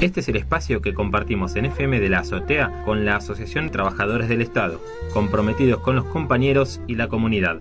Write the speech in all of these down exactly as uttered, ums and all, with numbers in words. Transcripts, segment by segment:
Este es el espacio que compartimos en F M de la Azotea con la Asociación Trabajadores del Estado, comprometidos con los compañeros y la comunidad.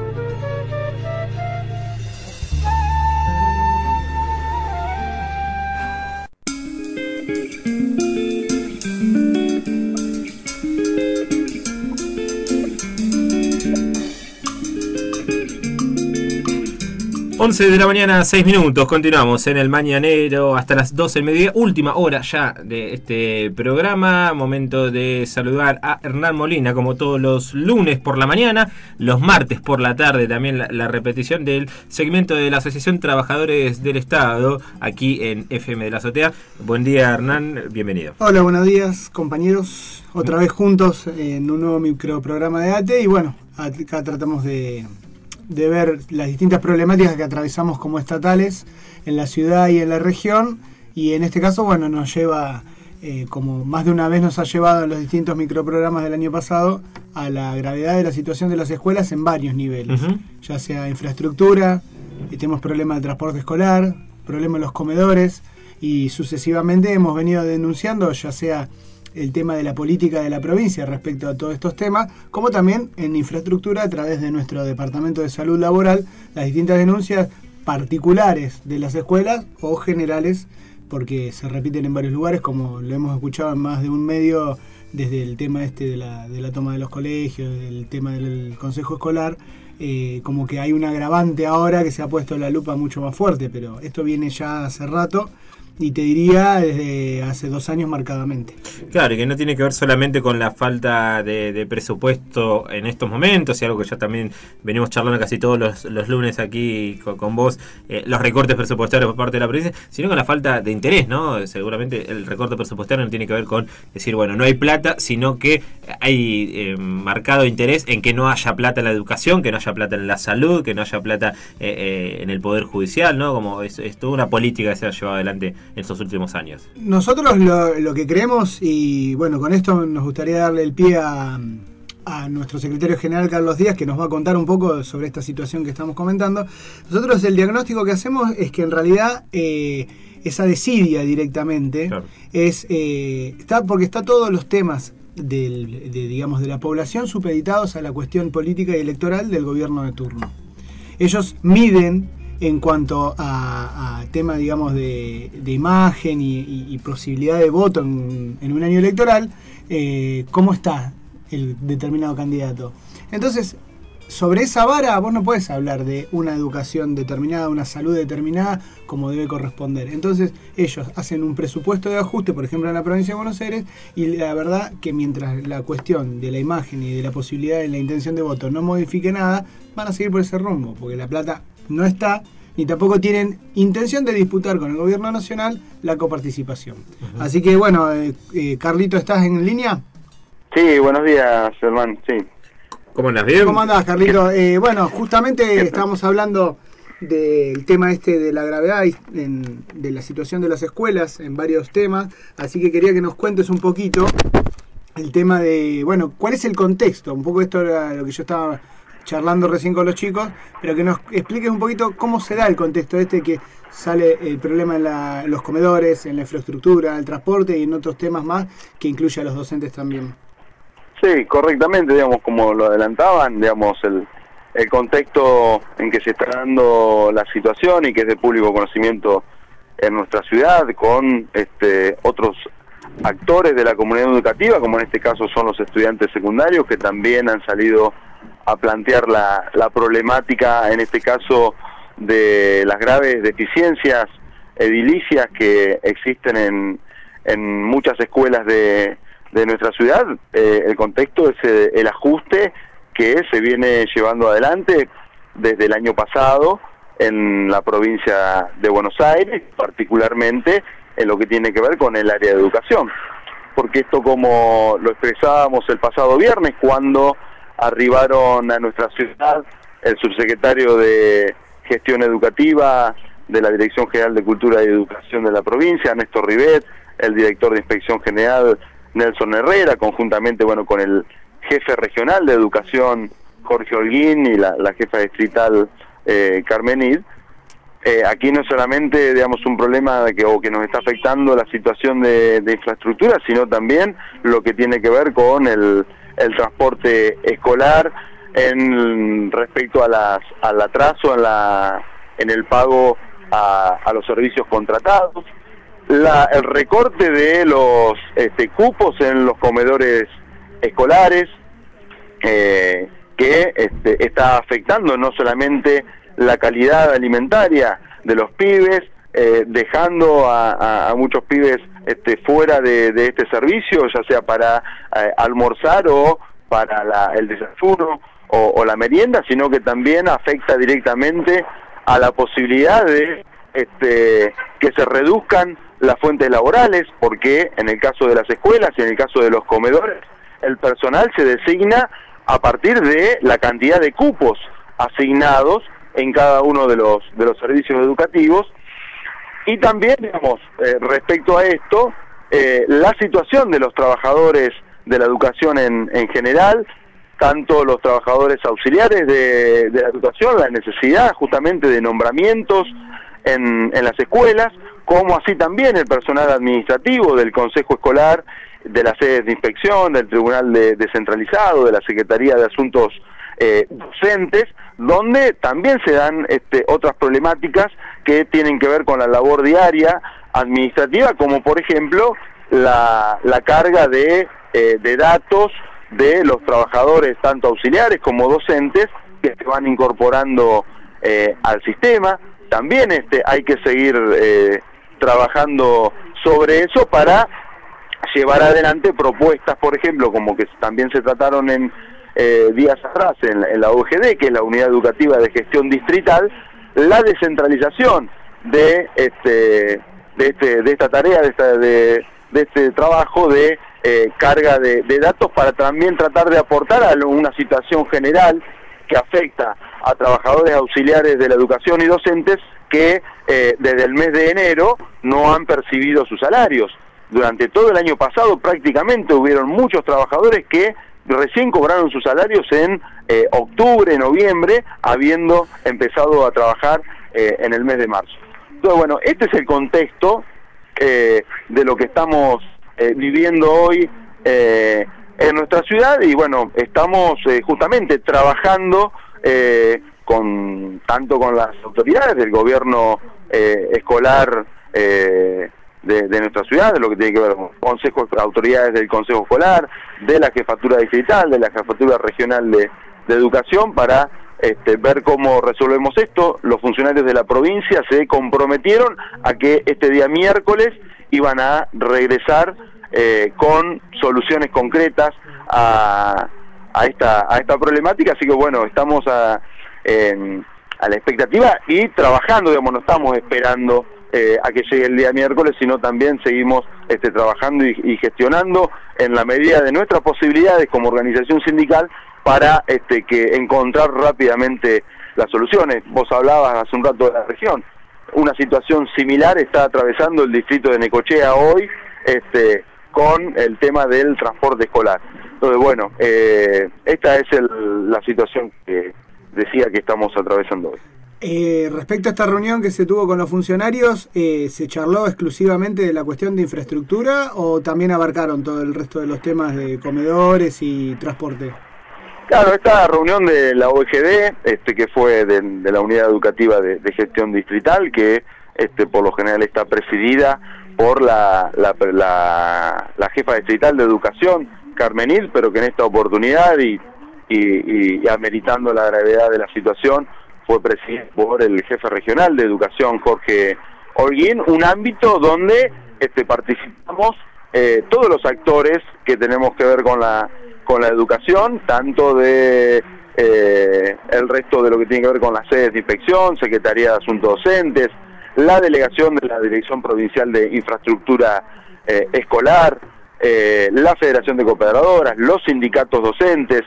once de la mañana, seis minutos, continuamos en el Mañanero hasta las doce del mediodía, última hora ya de este programa, momento de saludar a Hernán Molina, como todos los lunes por la mañana, los martes por la tarde también la, la repetición del segmento de la Asociación Trabajadores del Estado, aquí en F M de la Azotea. Buen día, Hernán, bienvenido. Hola, buenos días, compañeros, otra vez juntos en un nuevo microprograma de A T E, y bueno, acá tratamos de... de ver las distintas problemáticas que atravesamos como estatales en la ciudad y en la región, y en este caso, bueno, nos lleva, eh, como más de una vez nos ha llevado en los distintos microprogramas del año pasado, a la gravedad de la situación de las escuelas en varios niveles, uh-huh. ya sea infraestructura, y tenemos problemas de transporte escolar, problemas en los comedores, y sucesivamente hemos venido denunciando, ya sea el tema de la política de la provincia respecto a todos estos temas, como también en infraestructura a través de nuestro Departamento de Salud Laboral, las distintas denuncias particulares de las escuelas o generales, porque se repiten en varios lugares, como lo hemos escuchado en más de un medio, desde el tema este de la, de la toma de los colegios, del tema del consejo escolar, eh, como que hay un agravante ahora que se ha puesto la lupa mucho más fuerte, pero esto viene ya hace rato, y te diría desde hace dos años marcadamente. Claro, y que no tiene que ver solamente con la falta de, de presupuesto en estos momentos, y algo que ya también venimos charlando casi todos los, los lunes aquí con, con vos, eh, los recortes presupuestarios por parte de la provincia, sino con la falta de interés, ¿no? Seguramente el recorte presupuestario no tiene que ver con decir, bueno, no hay plata, sino que hay eh, marcado interés en que no haya plata en la educación, que no haya plata en la salud, que no haya plata eh, eh, en el Poder Judicial, ¿no? Como es, es toda una política que se ha llevado adelante en estos últimos años. Nosotros lo, lo que creemos, y bueno, con esto nos gustaría darle el pie a, a nuestro secretario general Carlos Díaz, que nos va a contar un poco sobre esta situación que estamos comentando. Nosotros el diagnóstico que hacemos es que en realidad eh, esa desidia directamente, claro, es eh, está porque está todos los temas del, de, digamos, de la población supeditados a la cuestión política y electoral del gobierno de turno. Ellos miden en cuanto a, a tema, digamos, de, de imagen y, y, y posibilidad de voto en, en un año electoral, eh, cómo está el determinado candidato. Entonces, sobre esa vara vos no podés hablar de una educación determinada, una salud determinada, como debe corresponder. Entonces, ellos hacen un presupuesto de ajuste, por ejemplo, en la provincia de Buenos Aires, y la verdad que mientras la cuestión de la imagen y de la posibilidad de la intención de voto no modifique nada, van a seguir por ese rumbo, porque la plata no está, ni tampoco tienen intención de disputar con el gobierno nacional la coparticipación. Uh-huh. Así que bueno, eh, eh, Carlito, ¿estás en línea? Sí, buenos días, hermano, sí. ¿Cómo andas, bien? ¿Cómo andás, Carlito? Eh, bueno, justamente estábamos hablando del tema este de la gravedad y en, de la situación de las escuelas en varios temas, así que quería que nos cuentes un poquito el tema de, bueno, ¿cuál es el contexto? Un poco esto era lo que yo estaba charlando recién con los chicos, pero que nos expliques un poquito cómo se da el contexto este que sale el problema en, la, en los comedores, en la infraestructura, el transporte y en otros temas más que incluye a los docentes también. Sí, correctamente, digamos, como lo adelantaban, digamos, el, el contexto en que se está dando la situación y que es de público conocimiento en nuestra ciudad, con este otros actores de la comunidad educativa, como en este caso son los estudiantes secundarios, que también han salido a plantear la, la problemática, en este caso, de las graves deficiencias edilicias que existen en, en muchas escuelas de, de nuestra ciudad. Eh, el contexto es el, el ajuste que se viene llevando adelante desde el año pasado en la provincia de Buenos Aires, particularmente en lo que tiene que ver con el área de educación. Porque esto, como lo expresábamos el pasado viernes, cuando arribaron a nuestra ciudad el subsecretario de Gestión Educativa de la Dirección General de Cultura y Educación de la provincia, Néstor Rivet, el director de Inspección General, Nelson Herrera, conjuntamente bueno con el jefe regional de Educación, Jorge Holguín, y la, la jefa distrital, eh, Carmen Id, eh, aquí no es solamente, digamos, un problema de que, o que nos está afectando la situación de, de infraestructura, sino también lo que tiene que ver con el, el transporte escolar en respecto a las, al atraso en, la, en el pago a, a los servicios contratados, la, el recorte de los este, cupos en los comedores escolares, eh, que este, está afectando no solamente la calidad alimentaria de los pibes, eh, dejando a, a, a muchos pibes este, fuera de, de este servicio, ya sea para eh, almorzar o para la, el desayuno o, o la merienda, sino que también afecta directamente a la posibilidad de este, que se reduzcan las fuentes laborales, porque en el caso de las escuelas y en el caso de los comedores, el personal se designa a partir de la cantidad de cupos asignados en cada uno de los de los servicios educativos. Y también, digamos, eh, respecto a esto, eh, la situación de los trabajadores de la educación en, en general, tanto los trabajadores auxiliares de, de la educación, la necesidad justamente de nombramientos en, en las escuelas, como así también el personal administrativo del Consejo Escolar, de las sedes de inspección, del Tribunal de, Descentralizado, de la Secretaría de Asuntos eh, Docentes, donde también se dan este, otras problemáticas que tienen que ver con la labor diaria administrativa, como por ejemplo la, la carga de, eh, de datos de los trabajadores, tanto auxiliares como docentes, que se van incorporando eh, al sistema. También este, hay que seguir eh, trabajando sobre eso para llevar adelante propuestas, por ejemplo, como que también se trataron en eh, días atrás en, en la U G D, que es la Unidad Educativa de Gestión Distrital, la descentralización de este de este de esta tarea, de, esta, de, de este trabajo de eh, carga de, de datos, para también tratar de aportar a una situación general que afecta a trabajadores auxiliares de la educación y docentes que eh, desde el mes de enero no han percibido sus salarios. Durante todo el año pasado prácticamente hubieron muchos trabajadores que recién cobraron sus salarios en eh, octubre, noviembre, habiendo empezado a trabajar eh, en el mes de marzo. Entonces, bueno, este es el contexto eh, de lo que estamos eh, viviendo hoy eh, en nuestra ciudad, y bueno, estamos eh, justamente trabajando eh, con tanto con las autoridades del gobierno eh, escolar eh, De, de nuestra ciudad, de lo que tiene que ver con consejos, autoridades del Consejo Escolar, de la Jefatura Distrital, de la Jefatura Regional de, de Educación, para este, ver cómo resolvemos esto. Los funcionarios de la provincia se comprometieron a que este día miércoles iban a regresar eh, con soluciones concretas a, a, esta, a esta problemática, así que bueno, estamos a, en, a la expectativa y trabajando, digamos, no estamos esperando Eh, a que llegue el día miércoles, sino también seguimos este, trabajando y, y gestionando en la medida de nuestras posibilidades como organización sindical para este, que encontrar rápidamente las soluciones. Vos hablabas hace un rato de la región, una situación similar está atravesando el distrito de Necochea hoy este, con el tema del transporte escolar. Entonces, bueno, eh, esta es el, la situación que decía que estamos atravesando hoy. Eh, respecto a esta reunión que se tuvo con los funcionarios, eh, ¿se charló exclusivamente de la cuestión de infraestructura o también abarcaron todo el resto de los temas de comedores y transporte? Claro, esta reunión de la O E G D, este, que fue de, de la Unidad Educativa de, de Gestión Distrital, que este, por lo general está presidida por la, la, la, la jefa distrital de Educación, Carmenil, pero que en esta oportunidad y, y, y, y ameritando la gravedad de la situación, fue presidido por el jefe regional de Educación, Jorge Holguín, un ámbito donde este, participamos eh, todos los actores que tenemos que ver con la con la educación, tanto de eh, el resto de lo que tiene que ver con las sedes de inspección, Secretaría de Asuntos Docentes, la delegación de la Dirección Provincial de Infraestructura eh, Escolar, eh, la Federación de Cooperadoras, los sindicatos docentes,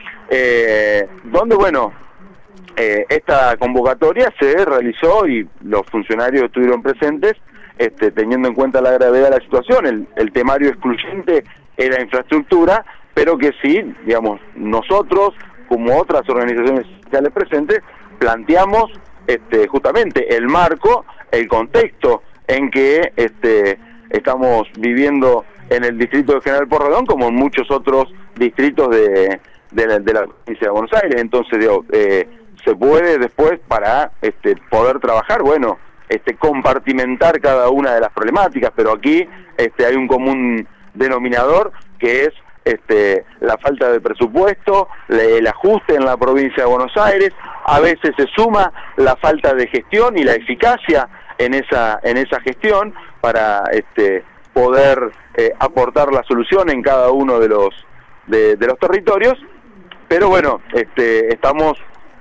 eh, donde, bueno, Eh, esta convocatoria se realizó y los funcionarios estuvieron presentes este, teniendo en cuenta la gravedad de la situación. El, el temario excluyente era infraestructura, pero que sí, digamos, nosotros, como otras organizaciones sociales presentes, planteamos este, justamente el marco, el contexto en que este, estamos viviendo en el distrito de General Porredón, como en muchos otros distritos de, de, la, de la provincia de Buenos Aires. Entonces, digo, eh, se puede después, para este, poder trabajar, bueno, este, compartimentar cada una de las problemáticas, pero aquí este, hay un común denominador que es este, la falta de presupuesto, el ajuste en la provincia de Buenos Aires. A veces se suma la falta de gestión y la eficacia en esa en esa gestión para este, poder eh, aportar la solución en cada uno de los de, de los territorios. Pero bueno, este, estamos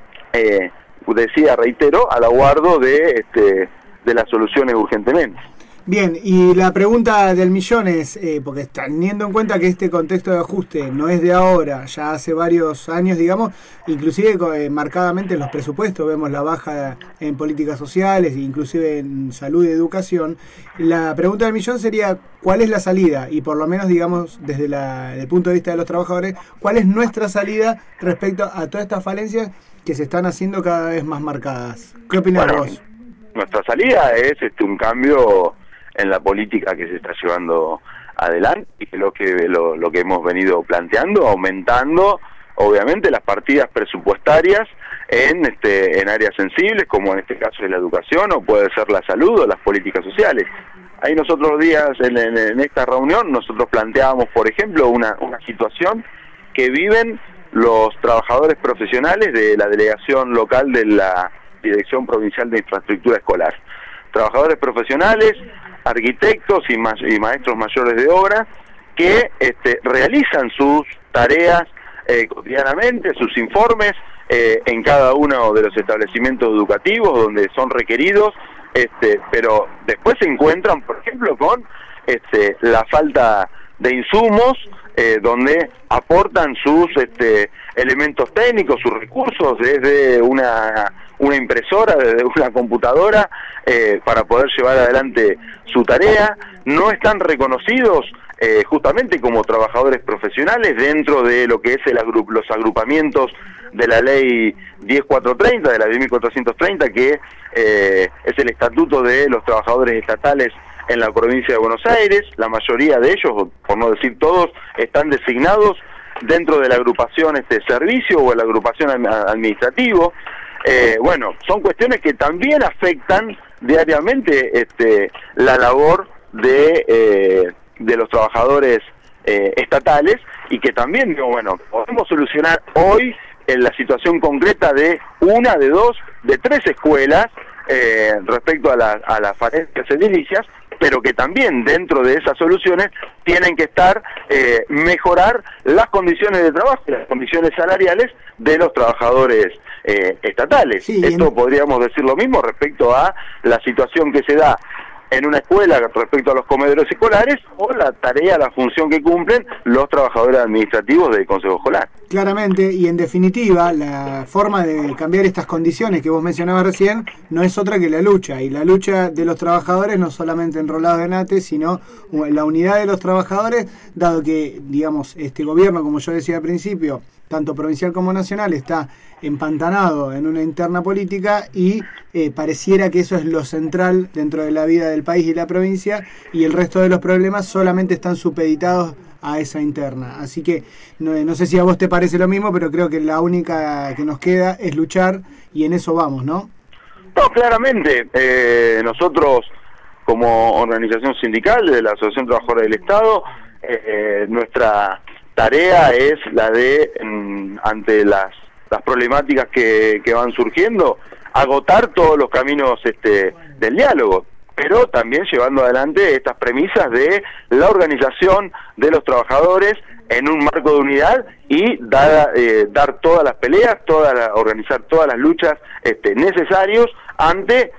eh, decía, reitero, al aguardo de este, de las soluciones urgentemente. Bien, y la pregunta del millón es, eh, porque teniendo en cuenta que este contexto de ajuste no es de ahora, ya hace varios años, digamos, inclusive eh, marcadamente en los presupuestos vemos la baja en políticas sociales, inclusive en salud y educación, la pregunta del millón sería, ¿cuál es la salida? Y por lo menos, digamos, desde la, el punto de vista de los trabajadores, ¿cuál es nuestra salida respecto a todas estas falencias que se están haciendo cada vez más marcadas? ¿Qué opinas bueno, vos? Nuestra salida es este, un cambio en la política que se está llevando adelante, y que lo que lo, lo que hemos venido planteando, aumentando obviamente las partidas presupuestarias en este en áreas sensibles, como en este caso es la educación, o puede ser la salud o las políticas sociales. Ahí nosotros días en, en, en esta reunión nosotros planteábamos, por ejemplo, una, una situación que viven los trabajadores profesionales de la delegación local de la Dirección Provincial de Infraestructura Escolar. Trabajadores profesionales, arquitectos y, ma y maestros mayores de obra que este, realizan sus tareas eh, cotidianamente, sus informes eh, en cada uno de los establecimientos educativos donde son requeridos, este, pero después se encuentran, por ejemplo, con este, la falta de insumos, eh, donde aportan sus este, elementos técnicos, sus recursos, desde una, una impresora, desde una computadora, eh, para poder llevar adelante su tarea. No están reconocidos eh, justamente como trabajadores profesionales dentro de lo que es el agru los agrupamientos de la ley diez mil cuatrocientos treinta, de la diez mil cuatrocientos treinta, que eh, es el estatuto de los trabajadores estatales en la provincia de Buenos Aires. La mayoría de ellos, por no decir todos, están designados dentro de la agrupación este servicio o la agrupación administrativo. Eh, bueno, son cuestiones que también afectan diariamente este, la labor de, eh, de los trabajadores eh, estatales, y que también, digo, bueno, podemos solucionar hoy en la situación concreta de una, de dos, de tres escuelas eh, respecto a, la, a las falencias edilicias, pero que también dentro de esas soluciones tienen que estar eh, mejorar las condiciones de trabajo y las condiciones salariales de los trabajadores eh, estatales. Sí, Esto en... podríamos decir lo mismo respecto a la situación que se da en una escuela respecto a los comedores escolares, o la tarea, la función que cumplen los trabajadores administrativos del Consejo Escolar. Claramente, y en definitiva, la forma de cambiar estas condiciones que vos mencionabas recién no es otra que la lucha, y la lucha de los trabajadores, no solamente enrolados en ATE, sino la unidad de los trabajadores, dado que, digamos, este gobierno, como yo decía al principio, tanto provincial como nacional, está empantanado en una interna política, y eh, pareciera que eso es lo central dentro de la vida del país y la provincia, y el resto de los problemas solamente están supeditados a esa interna. Así que no, no sé si a vos te parece lo mismo, pero creo que la única que nos queda es luchar, y en eso vamos, ¿no? No, claramente. Eh, nosotros, como organización sindical de la Asociación Trabajadora del Estado, eh, nuestra tarea es la de, en, ante las, las problemáticas que, que van surgiendo, agotar todos los caminos este, del diálogo, pero también llevando adelante estas premisas de la organización de los trabajadores en un marco de unidad, y dar, eh, dar todas las peleas, toda la, organizar todas las luchas este, necesarios ante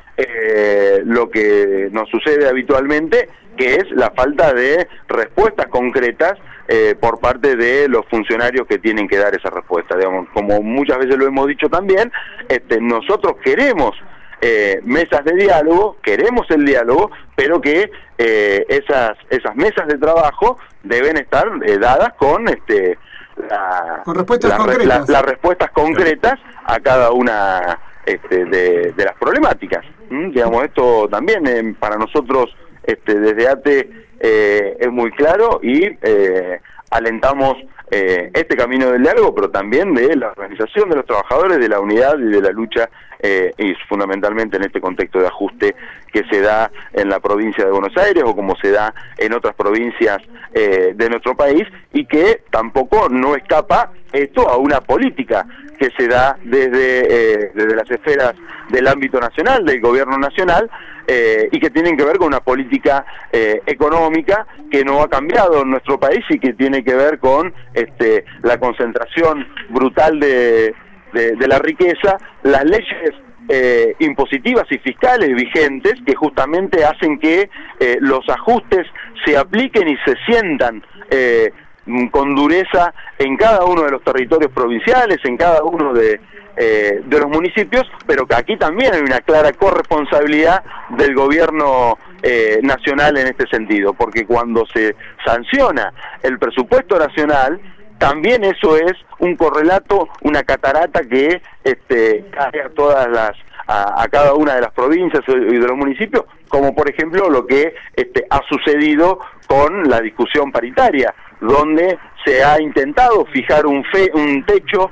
eh, lo que nos sucede habitualmente, que es la falta de respuestas concretas eh, por parte de los funcionarios que tienen que dar esa respuesta. Digamos, como muchas veces lo hemos dicho también, este, nosotros queremos eh, mesas de diálogo, queremos el diálogo, pero que eh, esas esas mesas de trabajo deben estar eh, dadas con este la, con respuestas la, concretas. La, las respuestas concretas a cada una este, de, de las problemáticas. ¿Mm? Digamos, esto también eh, para nosotros este, desde ATE eh, es muy claro y eh, alentamos eh, este camino del diálogo, pero también de la organización de los trabajadores, de la unidad y de la lucha, eh, y fundamentalmente en este contexto de ajuste que se da en la provincia de Buenos Aires o como se da en otras provincias eh, de nuestro país, y que tampoco no escapa esto a una política que se da desde, eh, desde las esferas del ámbito nacional, del gobierno nacional, eh, y que tienen que ver con una política eh, económica que no ha cambiado en nuestro país y que tiene que ver con este, la concentración brutal de, de, de la riqueza, las leyes eh, impositivas y fiscales vigentes que justamente hacen que eh, los ajustes se apliquen y se sientan eh, con dureza en cada uno de los territorios provinciales, en cada uno de, eh, de los municipios, pero que aquí también hay una clara corresponsabilidad del gobierno eh, nacional en este sentido, porque cuando se sanciona el presupuesto nacional, también eso es un correlato, una catarata que este, cae a todas las a, a cada una de las provincias y de los municipios, como por ejemplo lo que este, ha sucedido con la discusión paritaria, donde se ha intentado fijar un, fe, un techo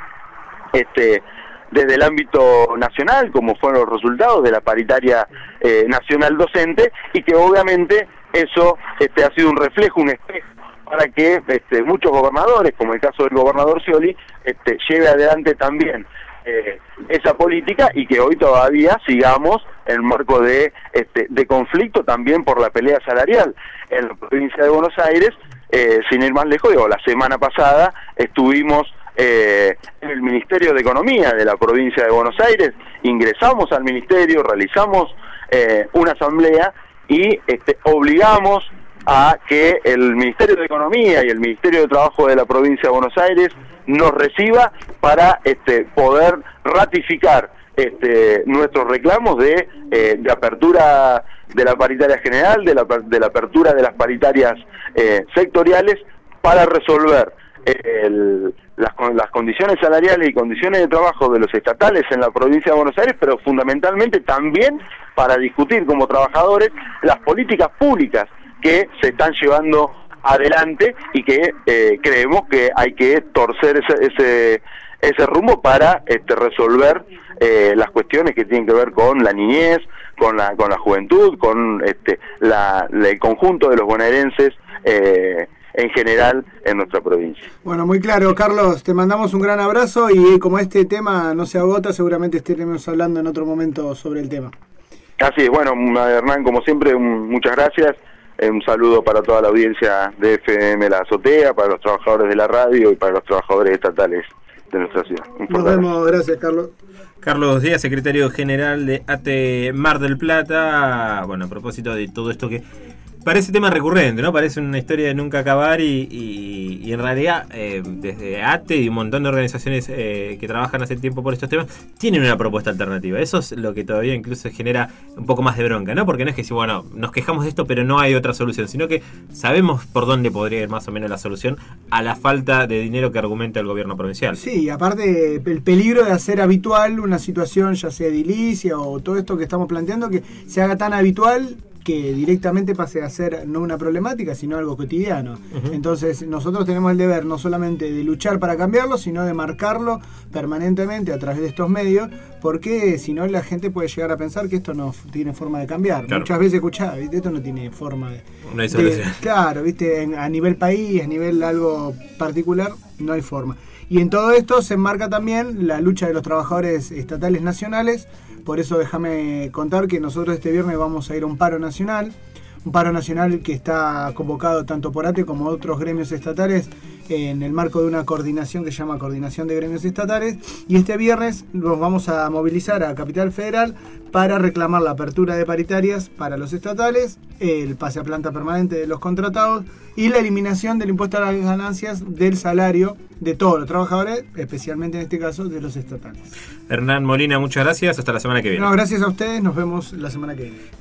este, desde el ámbito nacional, como fueron los resultados de la paritaria eh, nacional docente, y que obviamente eso este, ha sido un reflejo, un espejo, para que este, muchos gobernadores, como el caso del gobernador Scioli, este, lleve adelante también eh, esa política, y que hoy todavía sigamos en marco de, este, de conflicto también por la pelea salarial en la provincia de Buenos Aires. Eh, sin ir más lejos, digo, la semana pasada estuvimos eh, en el Ministerio de Economía de la provincia de Buenos Aires, ingresamos al ministerio, realizamos eh, una asamblea y este, obligamos a que el Ministerio de Economía y el Ministerio de Trabajo de la provincia de Buenos Aires nos reciba para este, poder ratificar este, nuestros reclamos de, eh, de apertura de la paritaria general, de la, de la apertura de las paritarias eh, sectoriales, para resolver eh, el, las, las condiciones salariales y condiciones de trabajo de los estatales en la provincia de Buenos Aires, pero fundamentalmente también para discutir como trabajadores las políticas públicas que se están llevando adelante y que eh, creemos que hay que torcer ese, ese, ese rumbo para este, resolver eh, las cuestiones que tienen que ver con la niñez, con la con la juventud, con este la, la, el conjunto de los bonaerenses eh, en general en nuestra provincia. Bueno, muy claro, Carlos, te mandamos un gran abrazo, y como este tema no se agota, seguramente estaremos hablando en otro momento sobre el tema. Así es, bueno, Hernán, como siempre, un, muchas gracias. Un saludo para toda la audiencia de F M La Azotea, para los trabajadores de la radio y para los trabajadores estatales de nuestra ciudad. Nos vemos, gracias, Carlos. Carlos Díaz, secretario general de ATE Mar del Plata. Bueno, a propósito de todo esto que parece tema recurrente, ¿no? Parece una historia de nunca acabar, y, y, y en realidad eh, desde ATE y un montón de organizaciones eh, que trabajan hace tiempo por estos temas tienen una propuesta alternativa. Eso es lo que todavía incluso genera un poco más de bronca, ¿no? Porque no es que si, bueno, nos quejamos de esto pero no hay otra solución, sino que sabemos por dónde podría ir más o menos la solución a la falta de dinero que argumenta el gobierno provincial. Sí, y aparte el peligro de hacer habitual una situación, ya sea edilicia o todo esto que estamos planteando, que se haga tan habitual que directamente pase a ser no una problemática, sino algo cotidiano. Uh-huh. Entonces nosotros tenemos el deber no solamente de luchar para cambiarlo, sino de marcarlo permanentemente a través de estos medios, porque si no la gente puede llegar a pensar que esto no tiene forma de cambiar. Claro. Muchas veces escuchá, ¿viste? Esto no tiene forma de... No hay solución. De, claro, ¿viste? En, a nivel país, a nivel algo particular, no hay forma. Y en todo esto se enmarca también la lucha de los trabajadores estatales nacionales. Por eso déjame contar que nosotros este viernes vamos a ir a un paro nacional, un paro nacional que está convocado tanto por ATE como otros gremios estatales en el marco de una coordinación que se llama Coordinación de Gremios Estatales, y este viernes nos vamos a movilizar a Capital Federal para reclamar la apertura de paritarias para los estatales, el pase a planta permanente de los contratados y la eliminación del impuesto a las ganancias del salario de todos los trabajadores, especialmente en este caso de los estatales. Hernán Molina, muchas gracias, hasta la semana que viene. No, gracias a ustedes, nos vemos la semana que viene.